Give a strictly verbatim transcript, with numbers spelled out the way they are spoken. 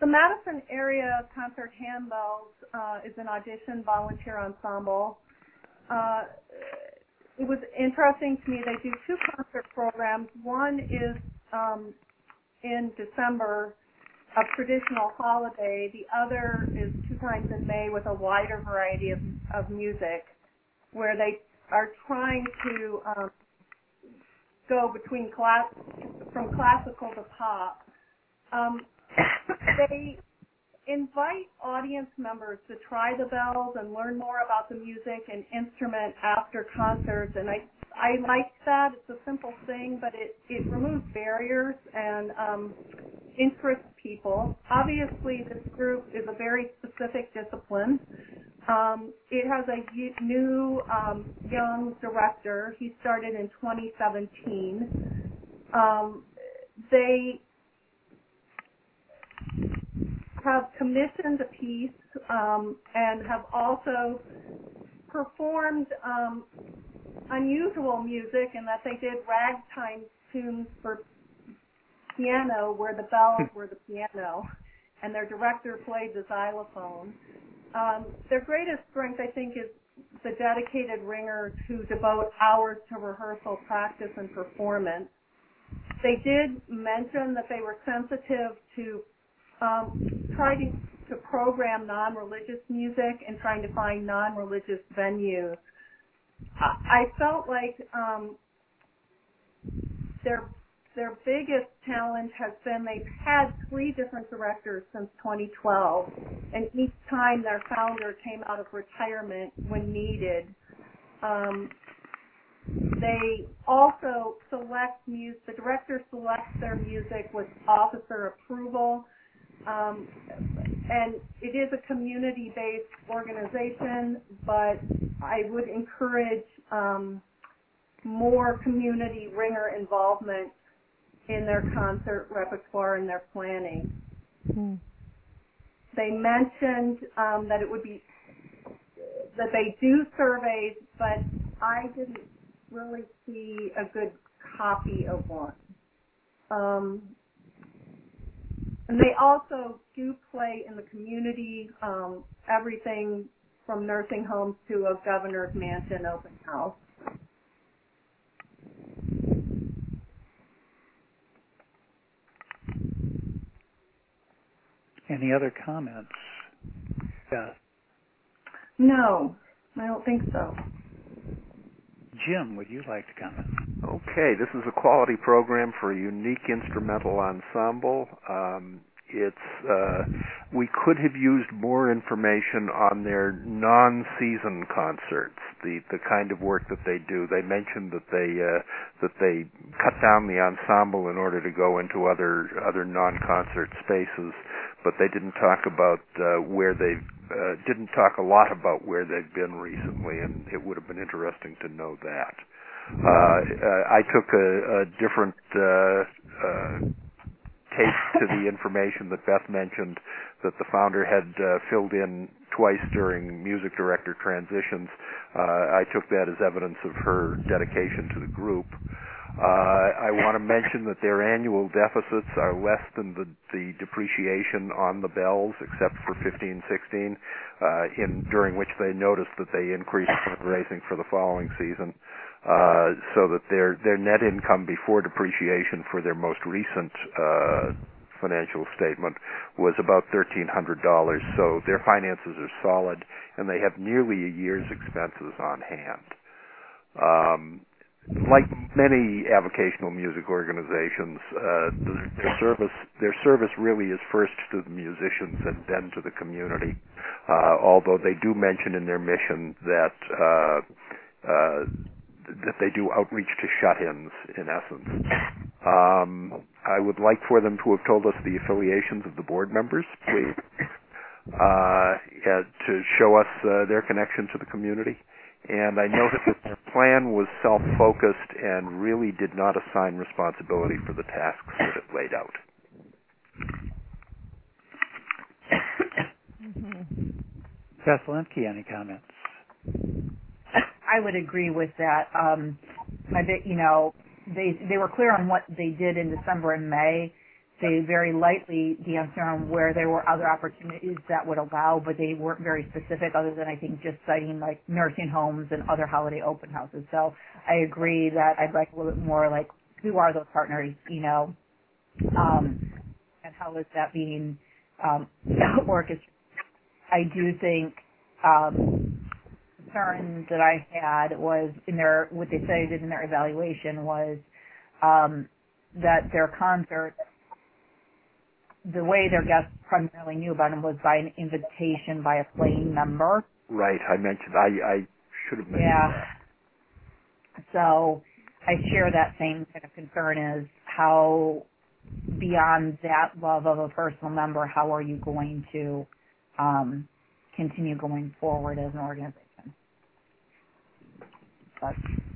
the Madison Area Concert Handbells uh, is an audition volunteer ensemble. Uh, it was interesting to me. They do two concert programs. One is um, in December, a traditional holiday. The other is two times in May with a wider variety of, of music, where they are trying to um, go between class, from classical to pop. Um, they invite audience members to try the bells and learn more about the music and instrument after concerts, and I I like that. It's a simple thing, but it, it removes barriers and um, interests people. Obviously, this group is a very specific discipline. Um, it has a new um, young director. He started in twenty seventeen. Um, they have commissioned a piece um, and have also performed um, unusual music in that they did ragtime tunes for piano where the bells were the piano and their director played the xylophone. Um, their greatest strength, I think, is the dedicated ringers who devote hours to rehearsal, practice, and performance. They did mention that they were sensitive to um, trying to program non-religious music and trying to find non-religious venues. I felt like um, their their biggest challenge has been they've had three different directors since twenty twelve, and each time their founder came out of retirement when needed. Um, they also select music, the director selects their music with officer approval, um, and it is a community-based organization, but I would encourage um, more community ringer involvement in their concert repertoire and their planning. Hmm. They mentioned um, that it would be, that they do surveys, but I didn't really see a good copy of one. Um, and they also do play in the community, um, everything from nursing homes to a governor's mansion open house. Any other comments? Yeah. No, I don't think so. Jim, would you like to comment? Okay, this is a quality program for a unique instrumental ensemble. Um, it's uh, we could have used more information on their non-season concerts, the the kind of work that they do. They mentioned that they uh, that they cut down the ensemble in order to go into other other non-concert spaces, but they didn't talk about uh, where they uh, didn't talk a lot about where they've been recently, and it would have been interesting to know that. Uh, uh, I took a, a different uh, uh, take to the information that Beth mentioned, that the founder had uh, filled in twice during music director transitions. Uh, I took that as evidence of her dedication to the group. Uh, I want to mention that their annual deficits are less than the, the depreciation on the bells, except for fifteen sixteen, uh, in during which they noticed that they increased fundraising for the following season, uh, so that their their net income before depreciation for their most recent uh, financial statement was about thirteen hundred dollars. So their finances are solid, and they have nearly a year's expenses on hand. Um, Like many avocational music organizations, uh, their service their service really is first to the musicians and then to the community. Uh, although they do mention in their mission that uh, uh, that they do outreach to shut-ins, in essence. Um, I would like for them to have told us the affiliations of the board members, please, uh, yeah, to show us uh, their connection to the community. And I noticed that their plan was self-focused and really did not assign responsibility for the tasks that it laid out. Mm-hmm. Beth Lemke, any comments? I would agree with that. Um, I bet, you know, they they were clear on what they did in December and May. say very lightly the answer on where there were other opportunities that would allow, but they weren't very specific other than I think just citing like nursing homes and other holiday open houses. So I agree that I'd like a little bit more like who are those partners, you know, um, and how is that being um, orchestrated. I do think um, concern that I had was in their, what they cited in their evaluation was um, that their concerts, the way their guests primarily knew about them was by an invitation by a playing member. Right. I mentioned. I, I should have mentioned Yeah. that. So I share that same kind of concern is how beyond that love of a personal member, how are you going to um, continue going forward as an organization? But